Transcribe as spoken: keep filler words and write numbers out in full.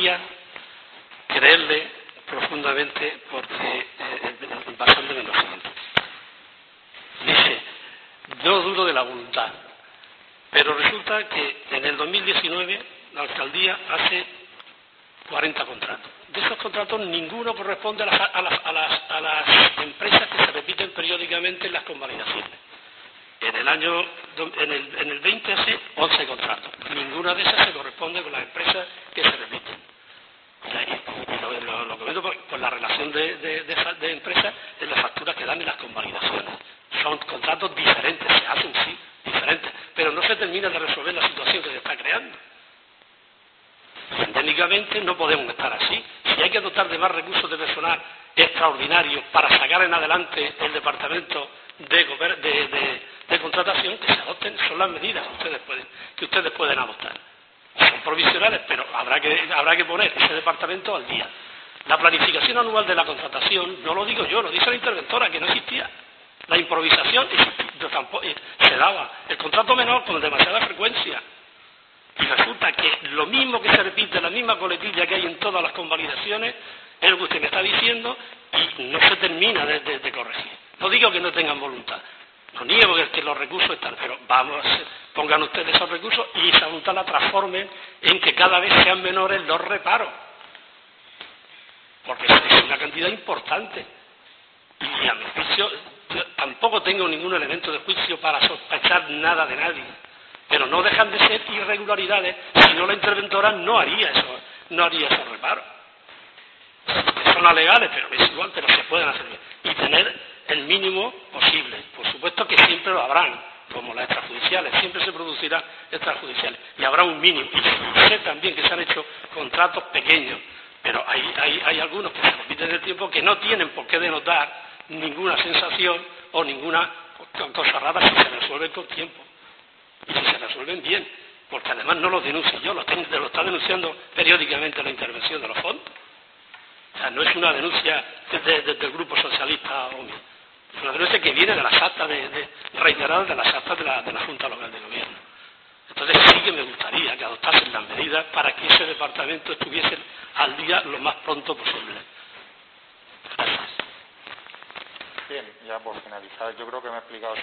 querría creerle profundamente porque eh, basándome en lo siguiente. Dice, yo dudo de la voluntad, pero resulta que en el dos mil diecinueve la alcaldía hace cuarenta contratos. De esos contratos ninguno corresponde a las, a las, a las, a las empresas que se repiten periódicamente en las convalidaciones. En el año en el, en el veinte hace once contratos. Ninguna de esas se corresponde con las empresas que se repiten. Y lo, lo, lo que veo por, por la relación de, de, de, de empresas es las facturas que dan en las convalidaciones. Son contratos diferentes, se hacen sí, diferentes, pero no se termina de resolver la situación que se está creando. Endémicamente no podemos estar así. Si hay que dotar de más recursos de personal extraordinarios para sacar en adelante el departamento de, de, de, de contratación, que se adopten, son las medidas que ustedes pueden, que ustedes pueden adoptar. Son provisionales, pero habrá que, habrá que poner ese departamento al día. La planificación anual de la contratación, no lo digo yo, lo dice la interventora, que no existía. La improvisación tampoco, se daba. El contrato menor con demasiada frecuencia. Y resulta que lo mismo que se repite, la misma coletilla que hay en todas las convalidaciones, es lo que usted me está diciendo y no se termina de, de, de corregir. No digo que no tengan voluntad, no niego que, que los recursos están, pero vamos, pongan ustedes esos recursos y esa voluntad la transformen en que cada vez sean menores los reparos. Porque es una cantidad importante. Y a mi juicio, yo tampoco tengo ningún elemento de juicio para sospechar nada de nadie. Pero no dejan de ser irregularidades, si no la interventora no haría eso, no haría esos reparos. Son alegales, pero es igual, pero se pueden hacer bien. Y tener el mínimo posible. Por supuesto que siempre lo habrán, como las extrajudiciales, siempre se producirán extrajudiciales. Y habrá un mínimo. Y sé también que se han hecho contratos pequeños, pero hay, hay, hay algunos que se repiten en el tiempo que no tienen por qué denotar ninguna sensación o ninguna cosa rara si se resuelven con tiempo. Y si se resuelven bien, porque además no los denuncio yo, lo, ten, lo está denunciando periódicamente la intervención de los fondos. O sea, no es una denuncia desde, desde el Grupo Socialista o mío. Es una denuncia que viene de las actas de, de, reiteradas de las actas de la, de la Junta Local de Gobierno. Entonces sí que me gustaría que adoptasen las medidas para que ese departamento estuviese al día lo más pronto posible. Gracias. Bien, ya por finalizar, yo creo que me he explicado